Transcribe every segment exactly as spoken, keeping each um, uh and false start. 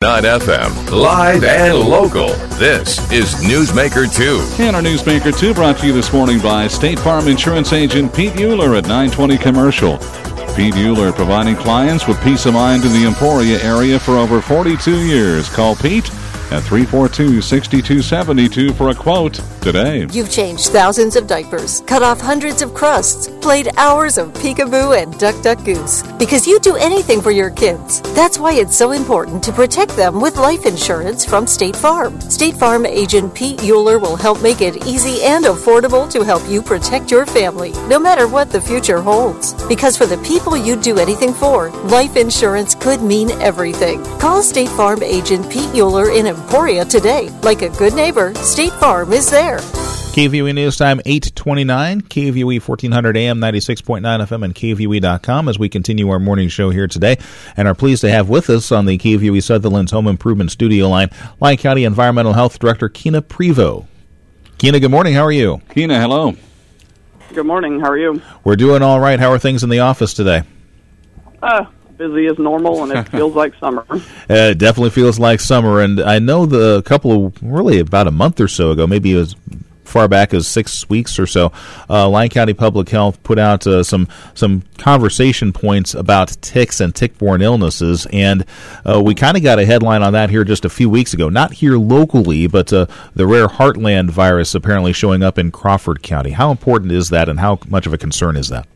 nine F M, live and local. This is Newsmaker two. And our Newsmaker two brought to you this morning by State Farm Insurance Agent Pete Euler at nine twenty Commercial. Pete Euler providing clients with peace of mind in the Emporia area for over forty-two years. Call Pete at three four two, six two seven two for a quote today. You've changed thousands of diapers, cut off hundreds of crusts, played hours of peekaboo and duck duck goose. Because you do anything for your kids. That's why it's so important to protect them with life insurance from State Farm. State Farm agent Pete Euler will help make it easy and affordable to help you protect your family, no matter what the future holds. Because for the people you'd do anything for, life insurance could mean everything. Call State Farm agent Pete Euler in Emporia today. Like a good neighbor, State Farm is there. K V U E News Time eight twenty-nine, K V U E fourteen hundred A M, ninety-six point nine F M, and K V U E dot com as we continue our morning show here today, and are pleased to have with us on the K V U E Sutherland's Home Improvement Studio line, Lyon County Environmental Health Director Keena Prevost. Keena, good morning. How are you? Keena, hello. Good morning. How are you? We're doing all right. How are things in the office today? Uh, busy as normal, and it feels like summer. Uh, it definitely feels like summer, and I know the a couple of, really about a month or so ago, maybe it was far back as six weeks or so, uh, Lyon County Public Health put out uh, some some conversation points about ticks and tick-borne illnesses, and uh, we kind of got a headline on that here just a few weeks ago. Not here locally, but uh, the rare Heartland virus apparently showing up in Crawford County. How important is that, and how much of a concern is that?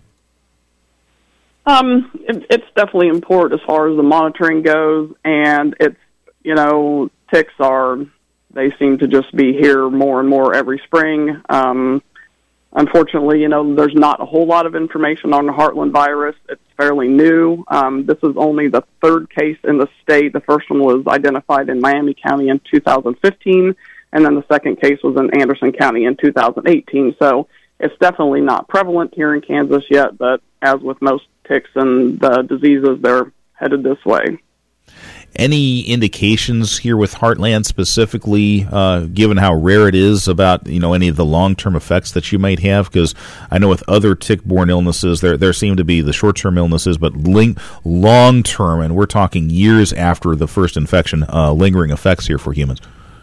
Um, it, it's definitely important as far as the monitoring goes, and it's, you know, ticks are, they seem to just be here more and more every spring. Um, unfortunately, you know, there's not a whole lot of information on the Heartland virus. It's fairly new. Um, this is only the third case in the state. The first one was identified in Miami County in two thousand fifteen, and then the second case was in Anderson County in two thousand eighteen. So it's definitely not prevalent here in Kansas yet, but as with most ticks and the diseases, they're headed this way. Any indications here with Heartland specifically, uh, given how rare it is, about, you know, any of the long-term effects that you might have? Because I know with other tick-borne illnesses, there there seem to be the short-term illnesses, but ling- long-term, and we're talking years after the first infection, uh, lingering effects here for humans.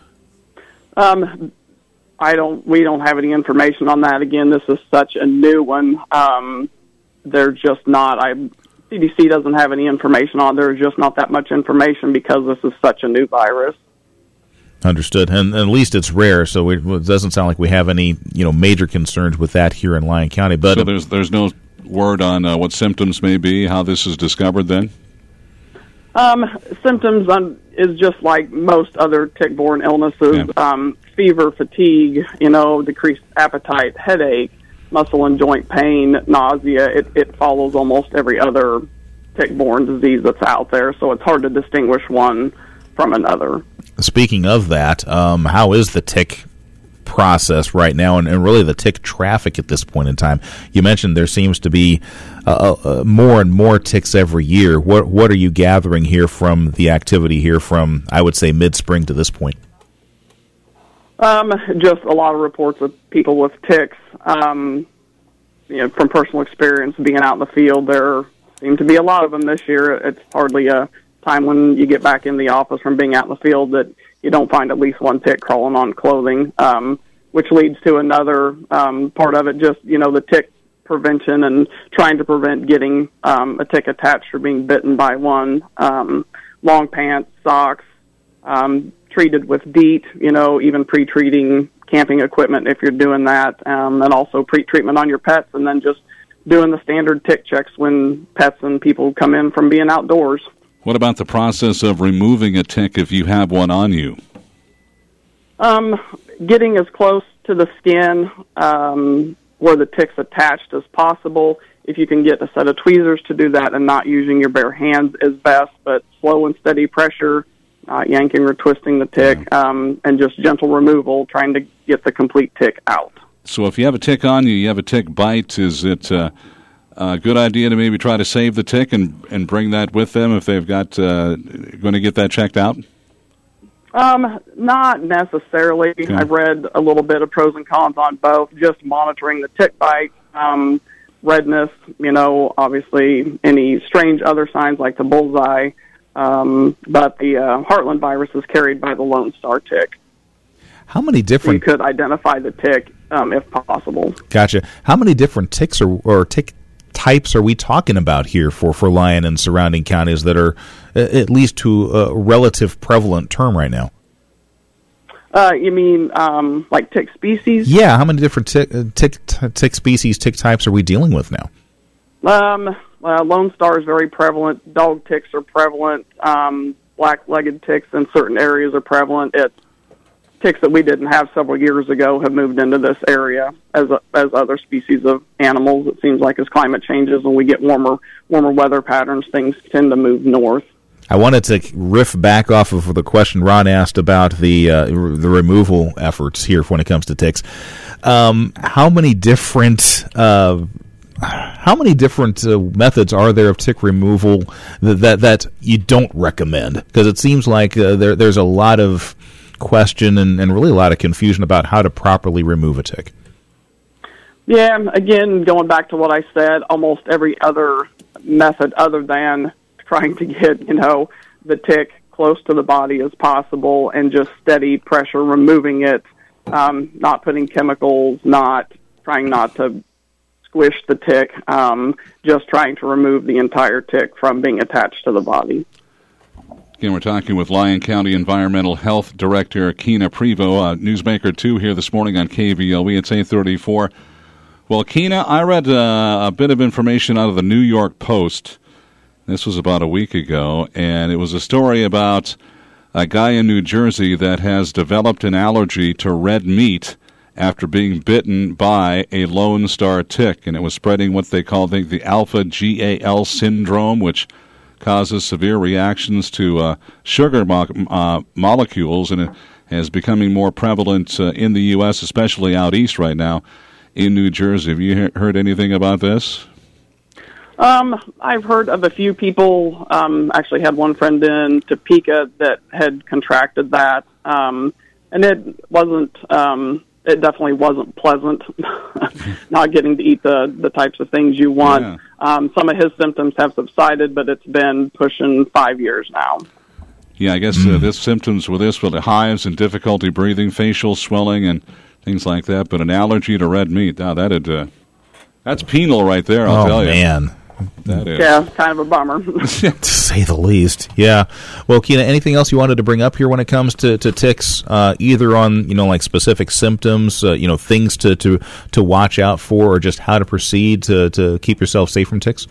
Um, I don't. We don't have any information on that. Again, this is such a new one. Um, they're just not. I. C D C doesn't have any information on. There's just not that much information because this is such a new virus. Understood, and, and at least it's rare, so we, it doesn't sound like we have any, you know, major concerns with that here in Lyon County. But so there's there's no word on uh, what symptoms may be, how this is discovered then? Um, symptoms on, is just like most other tick-borne illnesses: yeah. um, fever, fatigue, you know, decreased appetite, headache, muscle and joint pain, nausea. It, it follows almost every other tick-borne disease that's out there, so it's hard to distinguish one from another. Speaking of that, um, how is the tick process right now, and, and really the tick traffic at this point in time? You mentioned there seems to be uh, uh, more and more ticks every year. What what are you gathering here from the activity here from, I would say, mid-spring to this point? Um, just a lot of reports of people with ticks. Um, you know, from personal experience being out in the field, there seem to be a lot of them this year. It's hardly a time when you get back in the office from being out in the field that you don't find at least one tick crawling on clothing, um, which leads to another um, part of it, just, you know, the tick prevention and trying to prevent getting um, a tick attached or being bitten by one. Um, long pants, socks, um, treated with DEET, you know, even pre-treating camping equipment if you're doing that, um, and also pre-treatment on your pets, and then just doing the standard tick checks when pets and people come in from being outdoors. What about the process of removing a tick if you have one on you? Um, getting as close to the skin um, where the tick's attached as possible. If you can get a set of tweezers to do that and not using your bare hands is best, but slow and steady pressure, not yanking or twisting the tick, yeah. um, and just gentle removal, trying to get the complete tick out. So if you have a tick on you, you have a tick bite, is it uh, a good idea to maybe try to save the tick and, and bring that with them if they've got uh, going to get that checked out? Um, not necessarily. Okay. I've read a little bit of pros and cons on both, just monitoring the tick bite, um, redness, you know, obviously any strange other signs like the bullseye. Um, but the uh, Heartland virus is carried by the Lone Star tick. How many So you different... could identify the tick um, if possible. Gotcha. How many different ticks or, or tick types are we talking about here for, for Lyon and surrounding counties that are uh, at least to a relative prevalent term right now? Uh, you mean um, like tick species? Yeah, how many different tick, uh, tick, t- tick species, tick types are we dealing with now? Um, uh, Lone Star is very prevalent. Dog ticks are prevalent. Um, black-legged ticks in certain areas are prevalent. It, ticks that we didn't have several years ago have moved into this area as a, as other species of animals. It seems like as climate changes and we get warmer warmer weather patterns, things tend to move north. I wanted to riff back off of the question Ron asked about the uh, the removal efforts here when it comes to ticks. Um, how many different uh, how many different uh, methods are there of tick removal that that, that you don't recommend? Because it seems like uh, there there's a lot of question and, and really a lot of confusion about how to properly remove a tick. Yeah, again, going back to what I said, almost every other method other than trying to get, you know, the tick close to the body as possible and just steady pressure removing it, um, not putting chemicals, not trying not to squish the tick, um, just trying to remove the entire tick from being attached to the body. Again, we're talking with Lyon County Environmental Health Director Keena Prevost, uh, Newsmaker two here this morning on K V O E. It's eight thirty-four. Well, Keena, I read uh, a bit of information out of the New York Post. This was about a week ago, and it was a story about a guy in New Jersey that has developed an allergy to red meat after being bitten by a Lone Star tick, and it was spreading what they call, I think, the alpha G A L syndrome, which causes severe reactions to uh, sugar mo- uh, molecules, and it is becoming more prevalent uh, in the U S, especially out east right now in New Jersey. Have you he- heard anything about this? Um, I've heard of a few people. Um, actually, had one friend in Topeka that had contracted that, um, and it wasn't. Um, it definitely wasn't pleasant. Not getting to eat the the types of things you want. Yeah. Um, some of his symptoms have subsided, but it's been pushing five years now. Yeah, I guess uh, this symptoms with this, with the hives and difficulty breathing, facial swelling, and things like that. But an allergy to red meat, now that'd uh, that's penal right there. I'll oh, tell you. man. That is. Yeah, kind of a bummer. To say the least. Yeah. Well, Keena, anything else you wanted to bring up here when it comes to, to ticks, uh, either on, you know, like specific symptoms, uh, you know, things to, to, to watch out for, or just how to proceed to, to keep yourself safe from ticks?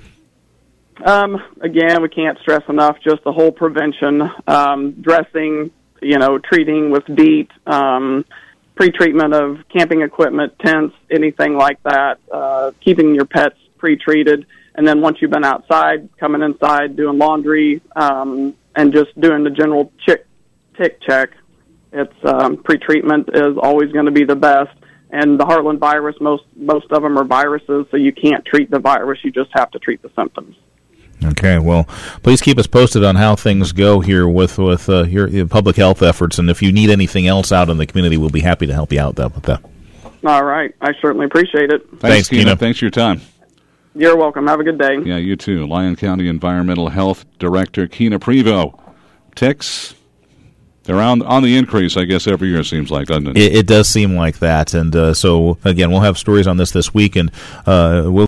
Um, again, we can't stress enough just the whole prevention, um, dressing, you know, treating with DEET, um, pre-treatment of camping equipment, tents, anything like that, uh, keeping your pets pre-treated. And then once you've been outside, coming inside, doing laundry, um, and just doing the general chick, tick check, it's um, pre-treatment is always going to be the best. And the Heartland virus, most most of them are viruses, so you can't treat the virus. You just have to treat the symptoms. Okay, well, please keep us posted on how things go here with with uh, your, your public health efforts. And if you need anything else out in the community, we'll be happy to help you out with that. All right. I certainly appreciate it. Thanks, Thanks, Keena. Keena. Thanks for your time. You're welcome. Have a good day. Yeah, you too. Lyon County Environmental Health Director Keena Prevost. Ticks, they're on, on the increase, I guess, every year, seems like, doesn't it? It, it does seem like that. And uh, so, again, we'll have stories on this this week, and uh, we'll